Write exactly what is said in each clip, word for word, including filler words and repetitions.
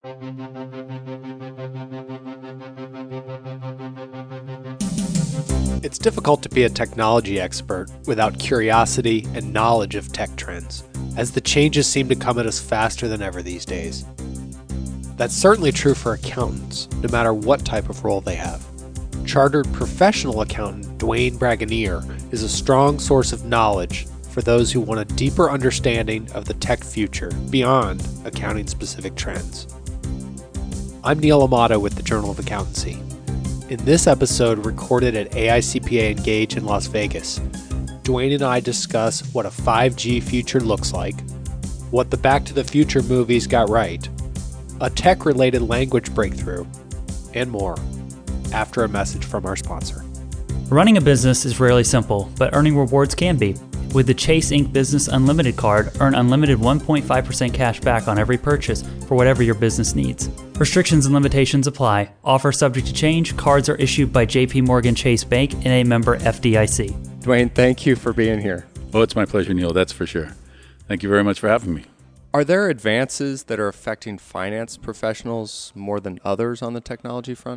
It's difficult to be a technology expert without curiosity and knowledge of tech trends, as the changes seem to come at us faster than ever these days. That's certainly true for accountants, no matter what type of role they have. Chartered professional accountant Dwayne Bragonier is a strong source of knowledge for those who want a deeper understanding of the tech future beyond accounting-specific trends. I'm Neil Amato with the Journal of Accountancy. In this episode, recorded at A I C P A Engage in Las Vegas, Dwayne and I discuss what a five G future looks like, what the Back to the Future movies got right, a tech-related language breakthrough, and more, after a message from our sponsor. Running a business is rarely simple, but earning rewards can be. With the Chase Incorporated Business Unlimited card, earn unlimited one point five percent cash back on every purchase for whatever your business needs. Restrictions and limitations apply. Offer subject to change. Cards are issued by J P Morgan Chase Bank and a member F D I C. Dwayne, thank you for being here. Oh, it's my pleasure, Neil. That's for sure. Thank you very much for having me. Are there advances that are affecting finance professionals more than others on the technology front?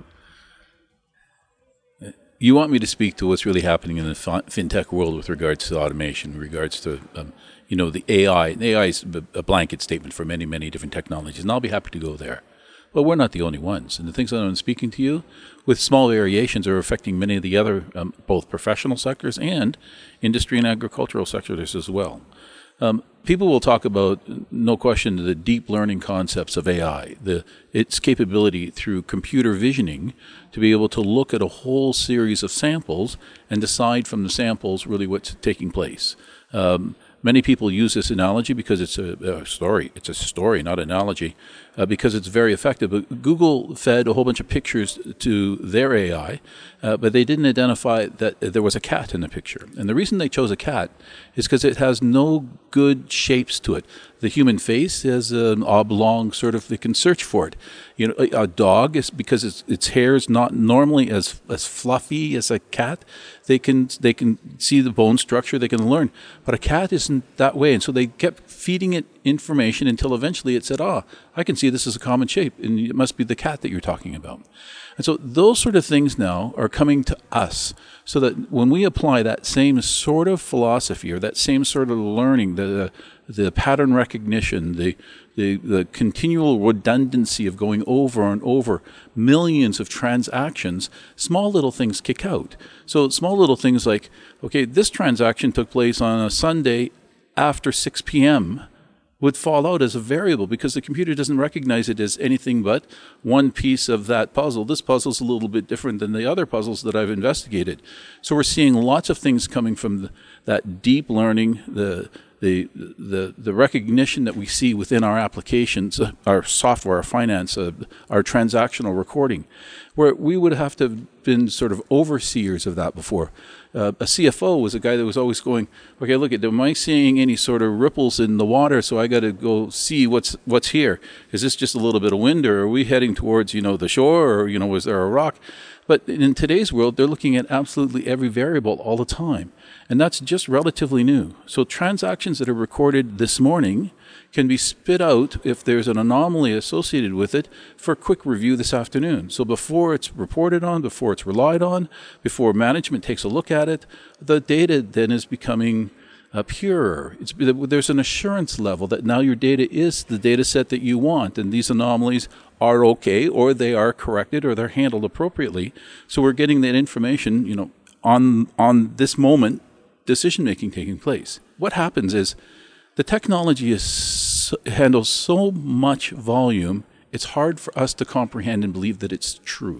You want me to speak to what's really happening in the fintech world with regards to automation, with regards to, um, you know, the A I. The A I is a blanket statement for many, many different technologies, and I'll be happy to go there. But we're not the only ones. And the things that I'm speaking to you, with small variations, are affecting many of the other, um, both professional sectors and industry and agricultural sectors as well. Um, people will talk about, no question, the deep learning concepts of A I, the its capability through computer visioning to be able to look at a whole series of samples and decide from the samples really what's taking place. Um, many people use this analogy because it's a, a story. It's a story, not analogy, uh, because it's very effective. But Google fed a whole bunch of pictures to their A I, uh, but they didn't identify that there was a cat in the picture. And the reason they chose a cat is because it has no good shapes to it. The human face has an oblong sort of, they can search for it. You know, a, a dog is, because its its hair is not normally as as fluffy as a cat. They can they can see the bone structure. They can learn, but a cat isn't that way. And so they kept feeding it information until eventually it said, "Ah, I can see this is a common shape, and it must be the cat that you're talking about." And so those sort of things now are coming to us, so that when we apply that same sort of philosophy or that same sort of learning, the the pattern recognition, the the the continual redundancy of going over and over millions of transactions, small little things kick out. So small little things like, okay, this transaction took place on a Sunday after six p.m. would fall out as a variable because the computer doesn't recognize it as anything but one piece of that puzzle. This puzzle's a little bit different than the other puzzles that I've investigated. So we're seeing lots of things coming from the, that deep learning, the the the the recognition that we see within our applications, uh, our software, our finance, uh, our transactional recording, where we would have to have been sort of overseers of that before. Uh, a C F O was a guy that was always going, okay, look, at, am I seeing any sort of ripples in the water? So I got to go see what's what's here. Is this just a little bit of wind, or are we heading towards, you know, the shore, or, you know, is there a rock? But in today's world, they're looking at absolutely every variable all the time. And that's just relatively new. So transactions that are recorded this morning can be spit out if there's an anomaly associated with it for quick review this afternoon. So before it's reported on, before it's relied on, before management takes a look at it, the data then is becoming uh, purer. It's, there's an assurance level that now your data is the data set that you want, and these anomalies are okay, or they are corrected, or they're handled appropriately. So we're getting that information, you know, on on this moment, decision-making taking place. What happens is the technology is handles so much volume, it's hard for us to comprehend and believe that it's true.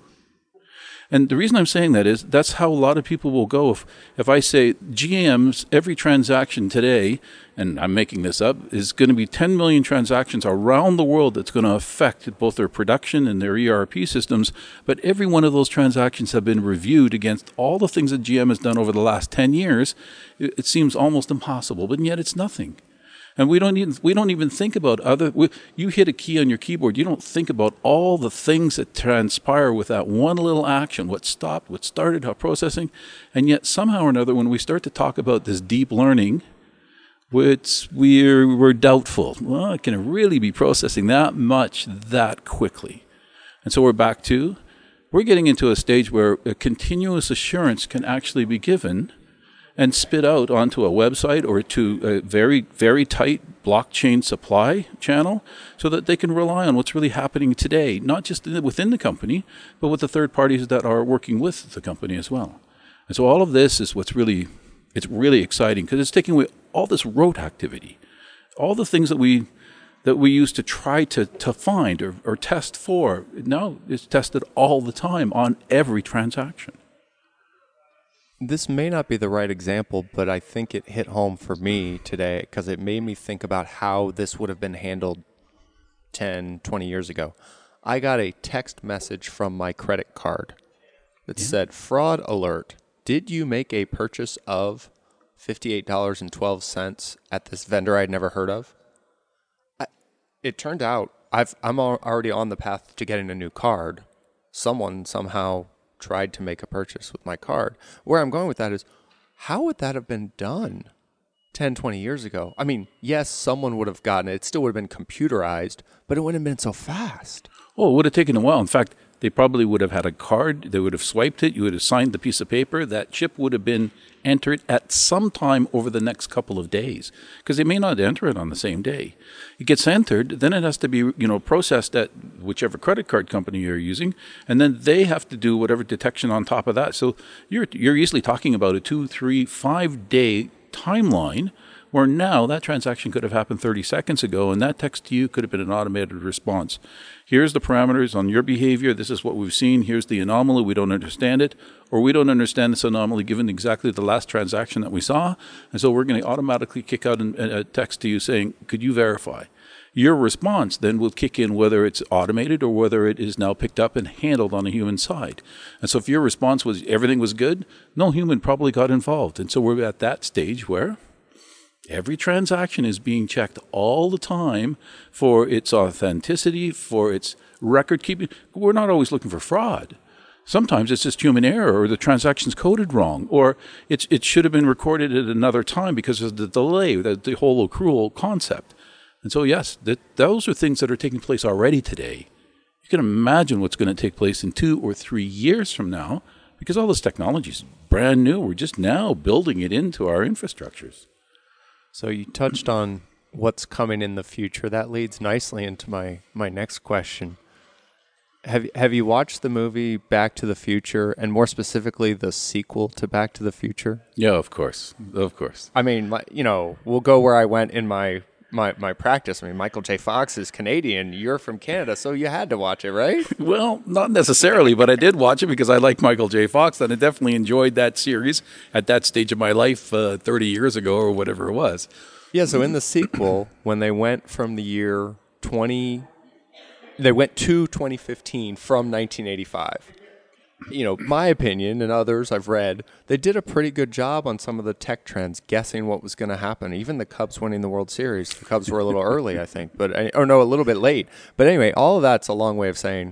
And the reason I'm saying that is that's how a lot of people will go. If, if I say G M's every transaction today, and I'm making this up, is going to be ten million transactions around the world that's going to affect both their production and their E R P systems, but every one of those transactions have been reviewed against all the things that G M has done over the last ten years, it, it seems almost impossible, but yet it's nothing. And we don't even we don't even think about other. We, you hit a key on your keyboard. You don't think about all the things that transpire with that one little action. What stopped, what started, how processing, and yet somehow or another, when we start to talk about this deep learning, which we're, we're doubtful. Well, can it really be processing that much that quickly? And so we're back to, we're getting into a stage where a continuous assurance can actually be given and spit out onto a website or to a very, very tight blockchain supply channel so that they can rely on what's really happening today, not just within the company, but with the third parties that are working with the company as well. And so all of this is what's really, it's really exciting because it's taking away all this rote activity, all the things that we that we used to try to, to find or, or test for. Now it's tested all the time on every transaction. This may not be the right example, but I think it hit home for me today because it made me think about how this would have been handled ten, twenty years ago. I got a text message from my credit card that yeah. said, fraud alert. Did you make a purchase of fifty-eight dollars and twelve cents at this vendor I'd never heard of? I, it turned out I've, I'm already on the path to getting a new card. Someone somehow tried to make a purchase with my card. Where I'm going with that is, how would that have been done ten, twenty years ago? I mean, yes, someone would have gotten it. It still would have been computerized, but it wouldn't have been so fast. Oh, it would have taken a while. In fact, they probably would have had a card. They would have swiped it. You would have signed the piece of paper. That chip would have been entered at some time over the next couple of days because they may not enter it on the same day. It gets entered, then it has to be, you know, processed at whichever credit card company you're using, and then they have to do whatever detection on top of that. So you're you're easily talking about a two, three, five day timeline where now that transaction could have happened thirty seconds ago, and that text to you could have been an automated response. Here's the parameters on your behavior. This is what we've seen. Here's the anomaly. We don't understand it, or we don't understand this anomaly given exactly the last transaction that we saw, and so we're going to automatically kick out a text to you saying, could you verify? Your response then will kick in whether it's automated or whether it is now picked up and handled on a human side. And so if your response was everything was good, no human probably got involved. And so we're at that stage where every transaction is being checked all the time for its authenticity, for its record keeping. We're not always looking for fraud. Sometimes it's just human error, or the transaction's coded wrong, or it's, it should have been recorded at another time because of the delay, the, the whole accrual concept. And so, yes, that, those are things that are taking place already today. You can imagine what's going to take place in two or three years from now because all this technology is brand new. We're just now building it into our infrastructures. So you touched on what's coming in the future. That leads nicely into my, my next question. Have have you watched the movie Back to the Future, and more specifically the sequel to Back to the Future? Yeah, of course, of course. I mean, my, you know, we'll go where I went in my, my, my practice. I mean, Michael J. Fox is Canadian. You're from Canada, so you had to watch it, right? Well, not necessarily, but I did watch it because I like Michael J. Fox, and I definitely enjoyed that series at that stage of my life uh, thirty years ago or whatever it was. Yeah, so in the sequel, when they went from the year twenty... They went to twenty fifteen from nineteen eighty-five. You know, my opinion and others I've read, they did a pretty good job on some of the tech trends, guessing what was going to happen. Even the Cubs winning the World Series. The Cubs were a little early, I think, but or no, a little bit late. But anyway, all of that's a long way of saying,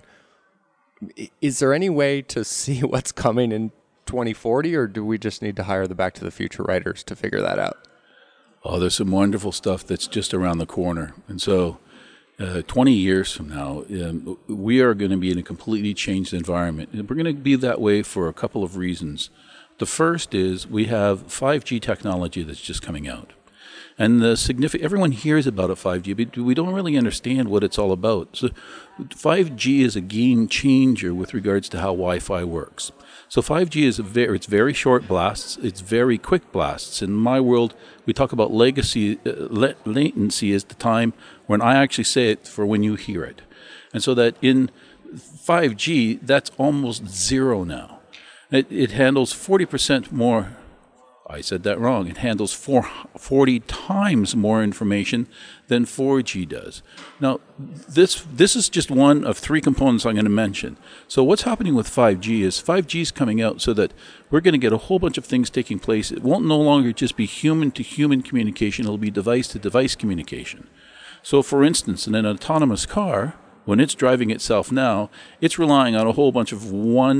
is there any way to see what's coming in twenty forty, or do we just need to hire the Back to the Future writers to figure that out? Oh, there's some wonderful stuff that's just around the corner. And so Uh, twenty years from now, um, we are going to be in a completely changed environment. And we're going to be that way for a couple of reasons. The first is we have five G technology that's just coming out. And the significant, everyone hears about it, five G, but we don't really understand what it's all about. So five G is a game changer with regards to how Wi-Fi works. So five G is a very, it's very short blasts, it's very quick blasts. In my world, we talk about legacy, uh, la- latency is the time when I actually say it for when you hear it. And so that in five G, that's almost zero now. It, it handles forty percent more. I said that wrong. It handles four, forty times more information than four G does. Now, this this is just one of three components I'm going to mention. So what's happening with five G is five G is coming out so that we're going to get a whole bunch of things taking place. It won't no longer just be human-to-human communication. It'll be device-to-device communication. So, for instance, in an autonomous car, when it's driving itself now, it's relying on a whole bunch of one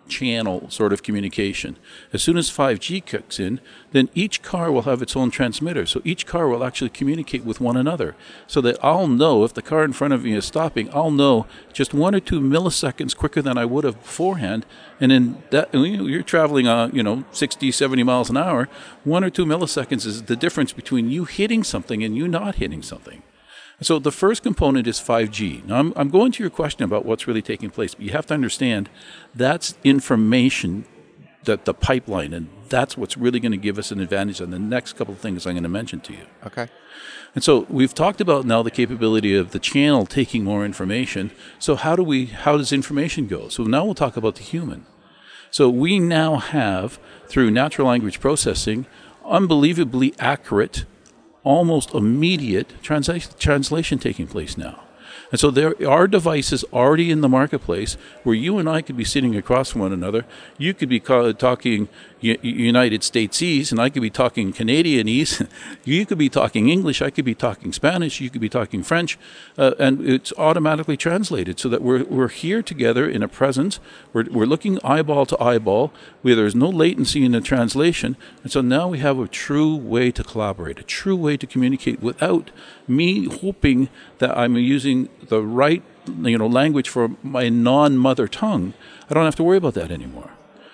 channel sort of communication. As soon as five G kicks in, then each car will have its own transmitter. So each car will actually communicate with one another. So that I'll know if the car in front of me is stopping, I'll know just one or two milliseconds quicker than I would have beforehand. And then that, you're traveling, uh, you know, sixty, seventy miles an hour. One or two milliseconds is the difference between you hitting something and you not hitting something. So the first component is five G. Now, I'm, I'm going to your question about what's really taking place, but you have to understand that's information, that the pipeline, and that's what's really going to give us an advantage on the next couple of things I'm going to mention to you. Okay. And so we've talked about now the capability of the channel taking more information. So how do we, how does information go? So now we'll talk about the human. So we now have, through natural language processing, unbelievably accurate, almost immediate transa- translation taking place now. And so there are devices already in the marketplace where you and I could be sitting across from one another. You could be ca- talking U- United Statesese, and I could be talking Canadianese. You could be talking English. I could be talking Spanish. You could be talking French. Uh, and it's automatically translated so that we're we're here together in a presence. We're, we're looking eyeball to eyeball where there's no latency in the translation. And so now we have a true way to collaborate, a true way to communicate without me hoping that I'm using the right, you know, language for my non-mother tongue. I don't have to worry about that anymore.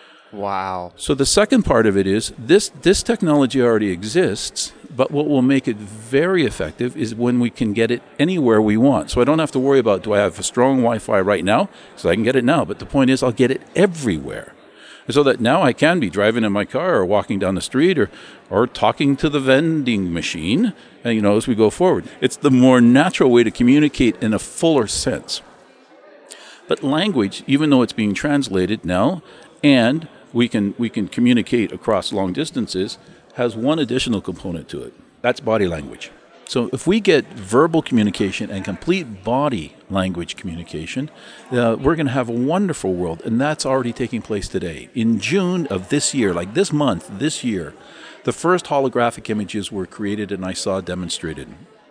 Wow. So the second part of it is this this technology already exists, but what will make it very effective is when we can get it anywhere we want. So I don't have to worry about, do I have a strong Wi-Fi right now? So I can get it now. But the point is I'll get it everywhere. So that now I can be driving in my car or walking down the street or, or talking to the vending machine, and, you know, as we go forward. It's the more natural way to communicate in a fuller sense. But language, even though it's being translated now, and we can we can communicate across long distances, has one additional component to it. That's body language. So if we get verbal communication and complete body language communication, uh, we're going to have a wonderful world, and that's already taking place today. In June of this year, like this month, this year, the first holographic images were created and I saw demonstrated.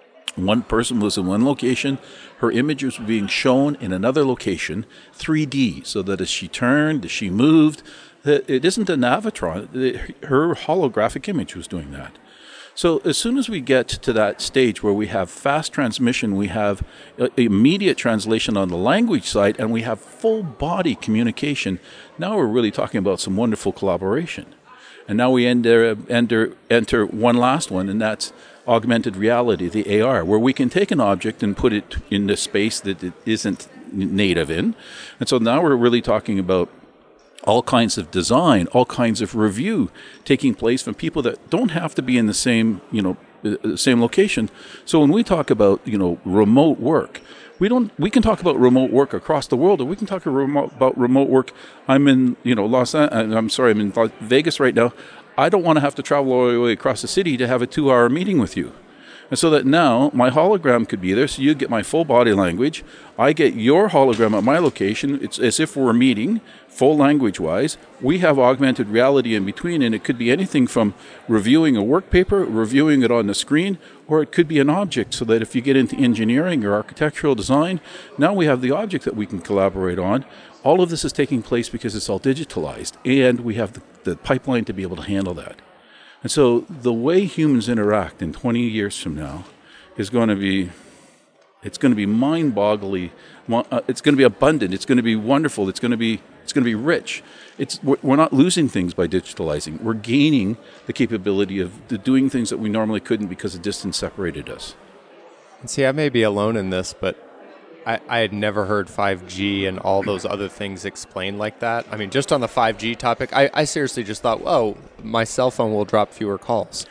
One person was in one location, her images were being shown in another location, three D, so that as she turned, as she moved, it isn't an avatar, her holographic image was doing that. So as soon as we get to that stage where we have fast transmission, we have immediate translation on the language side, and we have full body communication, now we're really talking about some wonderful collaboration. And now we enter, enter, enter one last one, and that's augmented reality, the A R, where we can take an object and put it in the space that it isn't native in. And so now we're really talking about all kinds of design, all kinds of review taking place from people that don't have to be in the same, you know, the same location. So when we talk about, you know, remote work, we don't. We can talk about remote work across the world, or we can talk about remote work. I'm in, you know, Los. I'm sorry, I'm in Vegas right now. I don't want to have to travel all the way across the city to have a two-hour meeting with you. And so that now my hologram could be there, so you get my full body language. I get your hologram at my location. It's as if we're meeting, full language-wise. We have augmented reality in between, and it could be anything from reviewing a work paper, reviewing it on the screen, or it could be an object, so that if you get into engineering or architectural design, now we have the object that we can collaborate on. All of this is taking place because it's all digitalized, and we have the, the pipeline to be able to handle that. And so the way humans interact in twenty years from now is going to be, it's going to be mind-bogglingly, it's going to be abundant, it's going to be wonderful, it's going to be, it's going to be rich. It's, we're not losing things by digitalizing. We're gaining the capability of doing things that we normally couldn't because the distance separated us. And see, I may be alone in this, but I, I had never heard five G and all those other things explained like that. I mean, just on the five G topic, I, I seriously just thought, oh, my cell phone will drop fewer calls.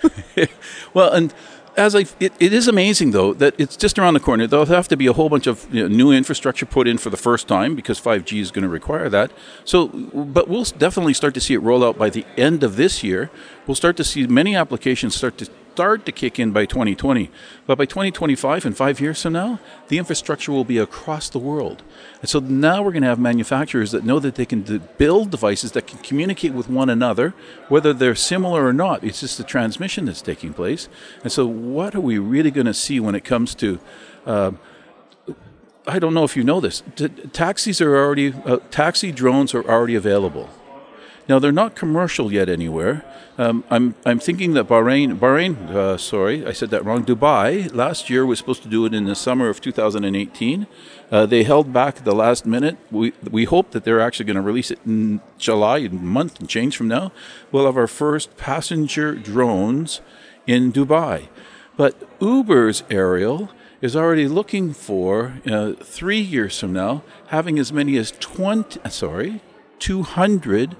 Well, and as I, it, it is amazing, though, that it's just around the corner. There'll have to be a whole bunch of, you know, new infrastructure put in for the first time because five G is going to require that. So, but we'll definitely start to see it roll out by the end of this year. We'll start to see many applications start to start to kick in by twenty twenty. But by twenty twenty-five, and five years from now, the infrastructure will be across the world. And so now we're going to have manufacturers that know that they can build devices that can communicate with one another, whether they're similar or not. It's just the transmission that's taking place. And so what are we really going to see when it comes to uh, I don't know if you know this. T- taxis are already uh, taxi drones are already available. Now they're not commercial yet anywhere. Um, I'm I'm thinking that Bahrain Bahrain uh, sorry I said that wrong. Dubai last year was supposed to do it in the summer of two thousand eighteen. Uh, they held back at the last minute. We we hope that they're actually going to release it in July, a month and change from now. We'll have our first passenger drones in Dubai. But Uber's Ariel is already looking for uh, three years from now having as many as twenty sorry two hundred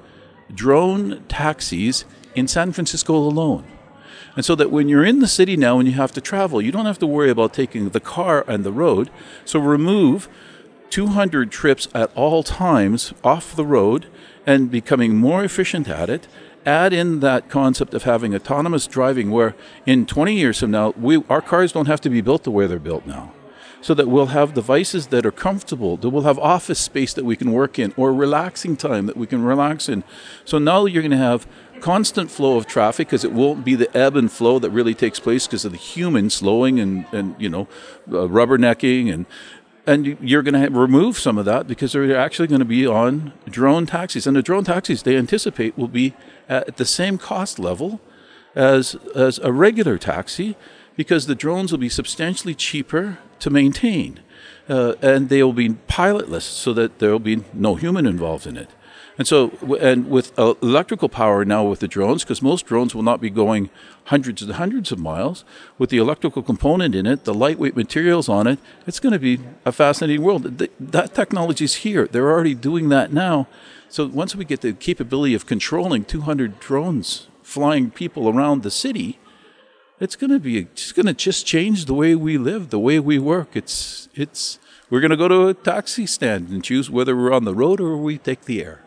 drone taxis in San Francisco alone. And so that when you're in the city now and you have to travel, you don't have to worry about taking the car and the road. So remove two hundred trips at all times off the road and becoming more efficient at it. Add in that concept of having autonomous driving where in twenty years from now, we, our cars don't have to be built the way they're built now. So that we'll have devices that are comfortable, that we'll have office space that we can work in, or relaxing time that we can relax in. So now you're going to have constant flow of traffic because it won't be the ebb and flow that really takes place because of the human slowing and, and you know, uh, rubbernecking. And, and you're going to remove some of that because they're actually going to be on drone taxis. And the drone taxis, they anticipate, will be at the same cost level as, as a regular taxi, because the drones will be substantially cheaper to maintain, uh, and they will be pilotless so that there will be no human involved in it. And so, and with uh, electrical power now with the drones, because most drones will not be going hundreds and hundreds of miles, with the electrical component in it, the lightweight materials on it, it's going to be a fascinating world. Th- that technology is here. They're already doing that now. So once we get the capability of controlling two hundred drones flying people around the city, it's going to be it's going to just change the way we live, the way we work. It's it's we're going to go to a taxi stand and choose whether we're on the road or we take the air.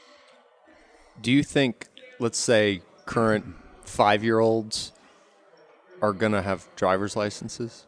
Do you think, let's say, current five-year-olds are going to have driver's licenses?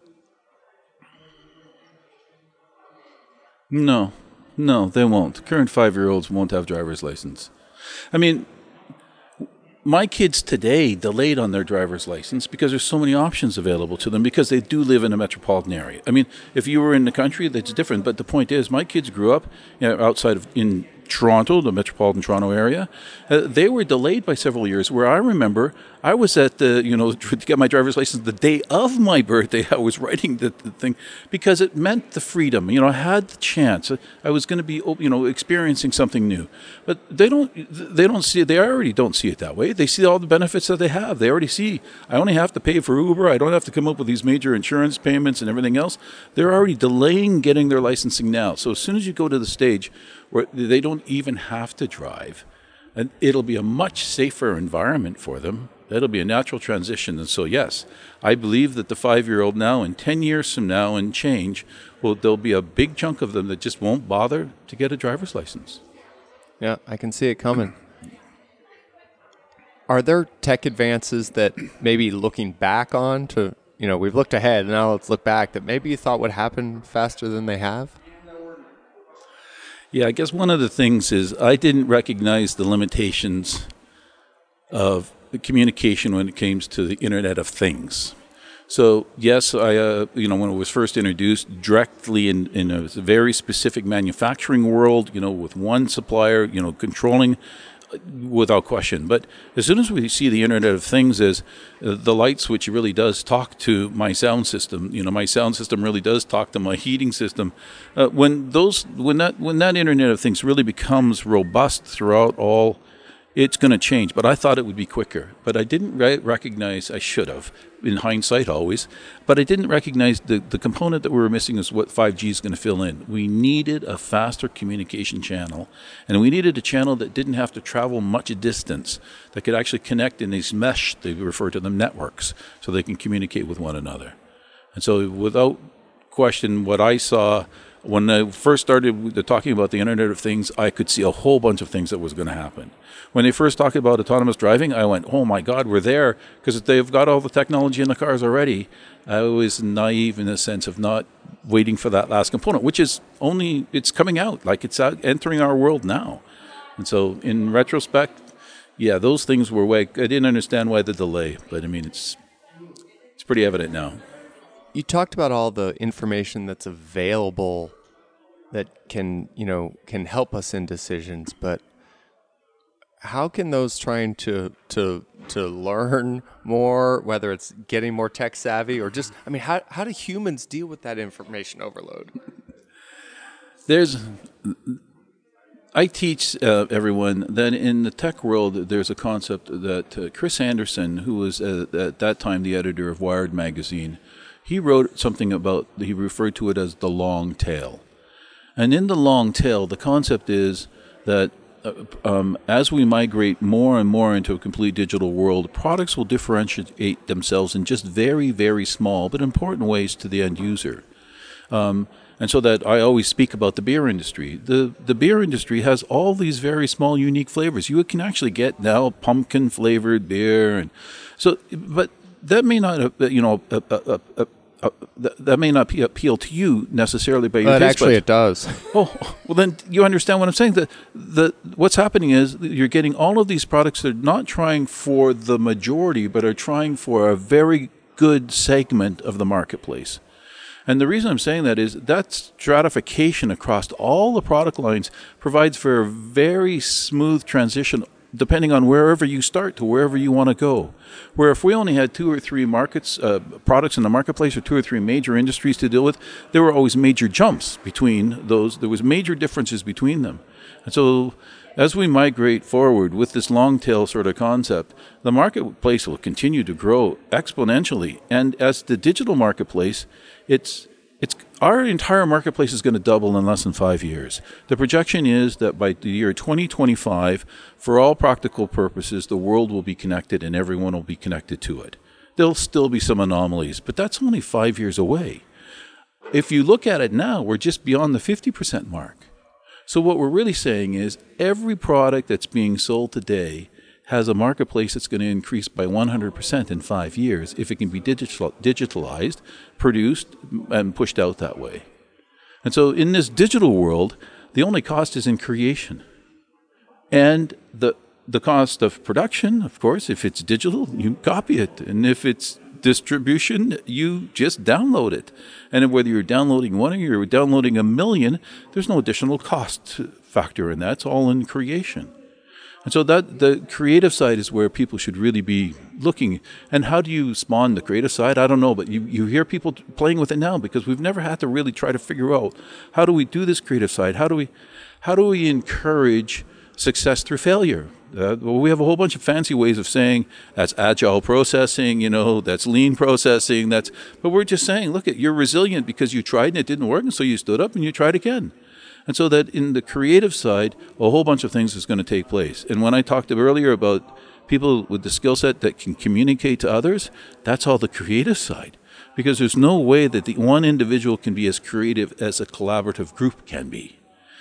No, no, they won't. Current five-year-olds won't have driver's license. I mean, my kids today delayed on their driver's license because there's so many options available to them because they do live in a metropolitan area. I mean, if you were in the country, that's different. But the point is, my kids grew up, you know, outside of in Toronto, the metropolitan Toronto area. Uh, they were delayed by several years. Where I remember, I was at the, you know, to get my driver's license the day of my birthday. I was writing the, the thing because it meant the freedom. You know, I had the chance. I was going to be, you know, experiencing something new. But they don't, they don't see it. They already don't see it that way. They see all the benefits that they have. They already see, I only have to pay for Uber. I don't have to come up with these major insurance payments and everything else. They're already delaying getting their licensing now. So as soon as you go to the stage where they don't even have to drive, and it'll be a much safer environment for them. That'll be a natural transition. And so, yes, I believe that the five-year-old now and ten years from now and change, well, there'll be a big chunk of them that just won't bother to get a driver's license. Yeah, I can see it coming. Are there tech advances that maybe looking back on to, you know, we've looked ahead, now let's look back, that maybe you thought would happen faster than they have? Yeah, I guess one of the things is I didn't recognize the limitations of the communication when it came to the Internet of Things. So yes, I uh, you know, when it was first introduced, directly in, in a very specific manufacturing world, you know, with one supplier, you know, controlling without question. But as soon as we see the Internet of Things as uh, the light switch really does talk to my sound system, you know, my sound system really does talk to my heating system. Uh, when those, when that, when that Internet of Things really becomes robust throughout all, it's going to change. But I thought it would be quicker. But I didn't re- recognize, I should have, in hindsight always, but I didn't recognize the, the component that we were missing is what five G is going to fill in. We needed a faster communication channel, and we needed a channel that didn't have to travel much distance, that could actually connect in these mesh, they refer to them networks, so they can communicate with one another. And so without question, what I saw when I first started talking about the Internet of Things, I could see a whole bunch of things that was going to happen. When they first talked about autonomous driving, I went, oh my God, we're there, because they've got all the technology in the cars already. I was naive in the sense of not waiting for that last component, which is only, it's coming out, like it's out, entering our world now. And so in retrospect, yeah, those things were way, I didn't understand why the delay, but I mean, it's it's pretty evident now. You talked about all the information that's available that can, you know, can help us in decisions, but how can those trying to to to learn more, whether it's getting more tech savvy or just, I mean, how how do humans deal with that information overload? There's, I teach uh, everyone that in the tech world, there's a concept that uh, Chris Anderson, who was uh, at that time the editor of Wired magazine, he wrote something about, he referred to it as the long tail. And in the long tail, the concept is that uh, um, as we migrate more and more into a complete digital world, products will differentiate themselves in just very, very small but important ways to the end user. Um, and so that I always speak about the beer industry. The the beer industry has all these very small, unique flavors. You can actually get now pumpkin flavored beer, and so. But that may not, uh, you know, uh, uh, uh, uh, that, that may not appeal to you necessarily by your But taste actually, buds. it does. Oh, well, then you understand what I'm saying. The, the, what's happening is that you're getting all of these products that are not trying for the majority, but are trying for a very good segment of the marketplace. And the reason I'm saying that is that stratification across all the product lines provides for a very smooth transition depending on wherever you start to wherever you want to go. Where if we only had two or three markets, uh, products in the marketplace or two or three major industries to deal with, there were always major jumps between those. There was major differences between them. And so as we migrate forward with this long tail sort of concept, the marketplace will continue to grow exponentially. And as the digital marketplace, it's It's our entire marketplace is going to double in less than five years. The projection is that by the year twenty twenty-five, for all practical purposes, the world will be connected and everyone will be connected to it. There'll still be some anomalies, but that's only five years away. If you look at it now, we're just beyond the fifty percent mark. So what we're really saying is every product that's being sold today has a marketplace that's going to increase by one hundred percent in five years if it can be digital, digitalized, produced, and pushed out that way. And so in this digital world, the only cost is in creation. And the the cost of production, of course, if it's digital, you copy it. And if it's distribution, you just download it. And whether you're downloading one or you're downloading a million, there's no additional cost factor in that. It's all in creation. And so that the creative side is where people should really be looking. And how do you spawn the creative side? I don't know, but you, you hear people playing with it now because we've never had to really try to figure out how do we do this creative side? How do we how do we encourage success through failure? Uh, well, we have a whole bunch of fancy ways of saying that's agile processing, you know, that's lean processing, that's but we're just saying, look, you're resilient because you tried and it didn't work, and so you stood up and you tried again. And so that in the creative side, a whole bunch of things is going to take place. And when I talked earlier about people with the skill set that can communicate to others, that's all the creative side. Because there's no way that the one individual can be as creative as a collaborative group can be.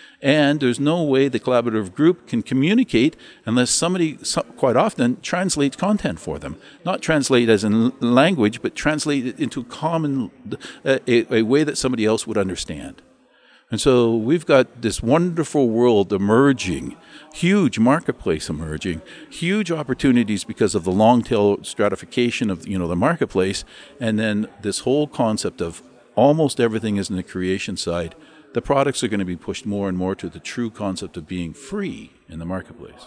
And there's no way the collaborative group can communicate unless somebody, quite often, translates content for them. Not translate as in language, but translate it into common, a, a way that somebody else would understand. And so we've got this wonderful world emerging, huge marketplace emerging, huge opportunities because of the long tail stratification of, you know, the marketplace, and then this whole concept of almost everything is in the creation side. The products are going to be pushed more and more to the true concept of being free in the marketplace.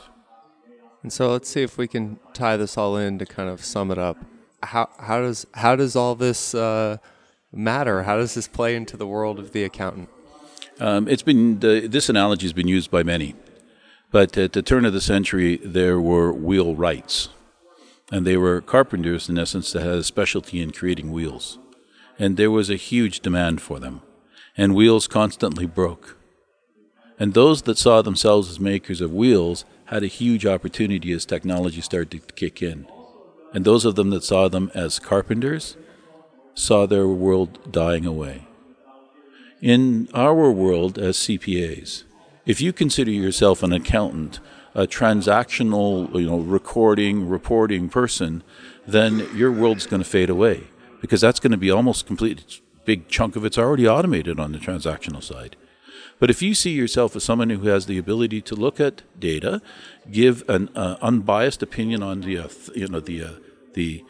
And so let's see if we can tie this all in to kind of sum it up. How how does how does all this uh, matter? How does this play into the world of the accountant? Um, it's been the, this analogy has been used by many, but at the turn of the century there were wheelwrights, and they were carpenters in essence that had a specialty in creating wheels, and there was a huge demand for them, and wheels constantly broke. And those that saw themselves as makers of wheels had a huge opportunity as technology started to kick in, and those of them that saw them as carpenters saw their world dying away. In our world as C P As, if you consider yourself an accountant, a transactional, you know, recording, reporting person, then your world's going to fade away because that's going to be almost complete. A big chunk of it's already automated on the transactional side. But if you see yourself as someone who has the ability to look at data, give an uh, unbiased opinion on the, uh, you know, the uh, the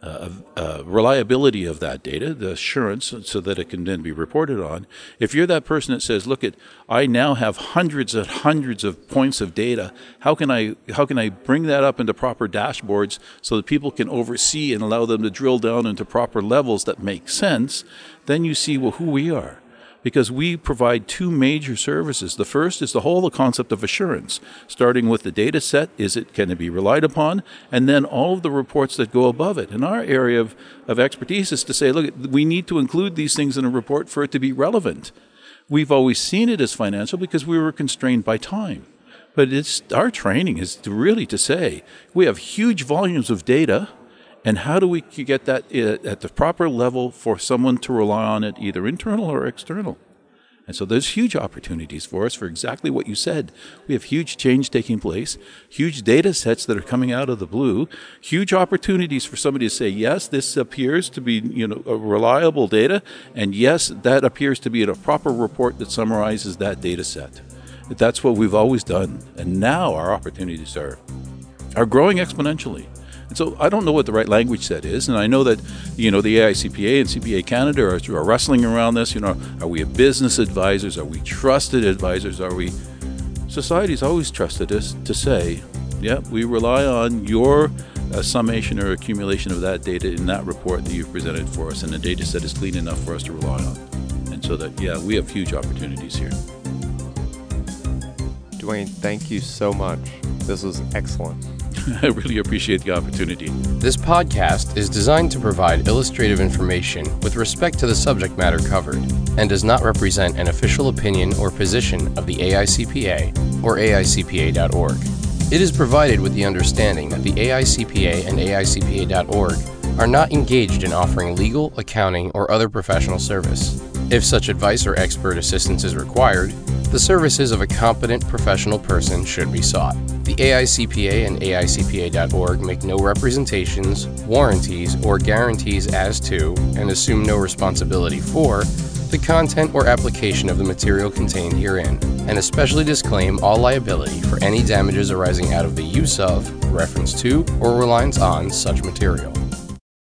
uh, uh, reliability of that data, the assurance, so that it can then be reported on. If you're that person that says, look, at, I now have hundreds and hundreds of points of data, how can I how can I bring that up into proper dashboards so that people can oversee and allow them to drill down into proper levels that make sense, then you see, well, who we are. Because we provide two major services. The first is the whole concept of assurance, starting with the data set, is it, can it be relied upon, and then all of the reports that go above it. And our area of, of expertise is to say, look, we need to include these things in a report for it to be relevant. We've always seen it as financial because we were constrained by time. But it's our training is to really to say, we have huge volumes of data, and how do we get that at the proper level for someone to rely on it, either internal or external? And so there's huge opportunities for us for exactly what you said. We have huge change taking place, huge data sets that are coming out of the blue, huge opportunities for somebody to say, yes, this appears to be, you know, a reliable data, and yes, that appears to be in a proper report that summarizes that data set. That's what we've always done. And now our opportunities are, are growing exponentially. And so I don't know what the right language set is, and I know that, you know, the A I C P A and C P A Canada are, are wrestling around this. You know, are we business advisors? Are we trusted advisors? Are we? Society's always trusted us to say, yeah, we rely on your uh, summation or accumulation of that data in that report that you've presented for us, and the data set is clean enough for us to rely on. And so that, yeah, we have huge opportunities here. Dwayne, thank you so much. This was excellent. I really appreciate the opportunity. This podcast is designed to provide illustrative information with respect to the subject matter covered and does not represent an official opinion or position of the A I C P A or A I C P A dot org. It is provided with the understanding that the A I C P A and A I C P A dot org are not engaged in offering legal, accounting, or other professional service. If such advice or expert assistance is required, the services of a competent professional person should be sought. The A I C P A and A I C P A dot org make no representations, warranties, or guarantees as to, and assume no responsibility for, the content or application of the material contained herein, and especially disclaim all liability for any damages arising out of the use of, reference to, or reliance on such material.